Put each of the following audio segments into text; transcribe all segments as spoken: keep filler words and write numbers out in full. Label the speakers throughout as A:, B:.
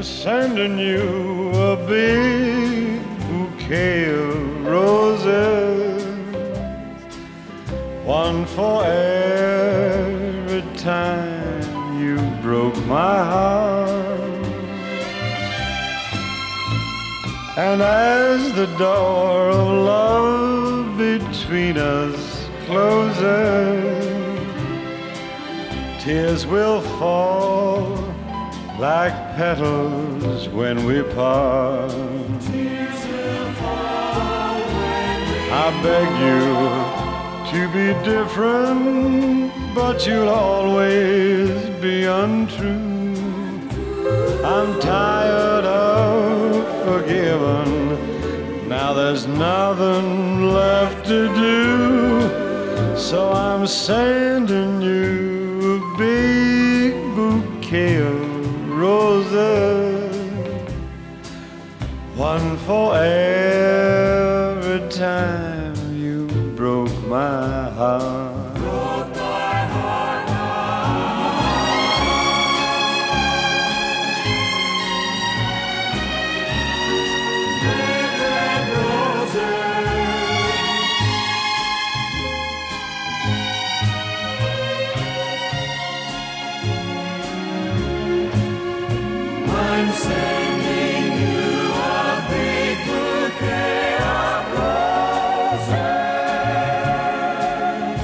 A: I'm sending you a big bouquet of roses, one for every time you broke my heart. And as the door of love between us closes, tears will fall like petals when we part.
B: Tears will fall when we
A: I beg you to be different, but you'll always be untrue. I'm tired of forgiving, now there's nothing left to do. So I'm sending you a big bouquet of roses, one for every time you broke my heart.
B: broke my heart. Red, red roses. I'm sending you a big bouquet of roses.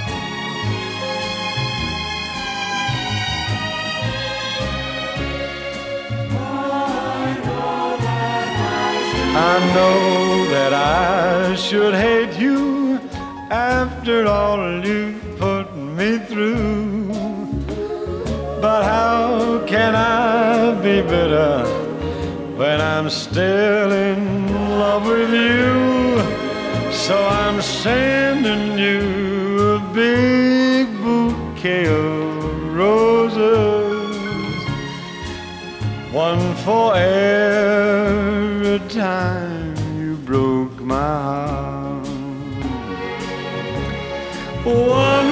A: I know that I should hate you after all you've put me through, but how can I be bitter when I'm still in love with you? So I'm sending you a big bouquet of roses, one for every time you broke my heart. One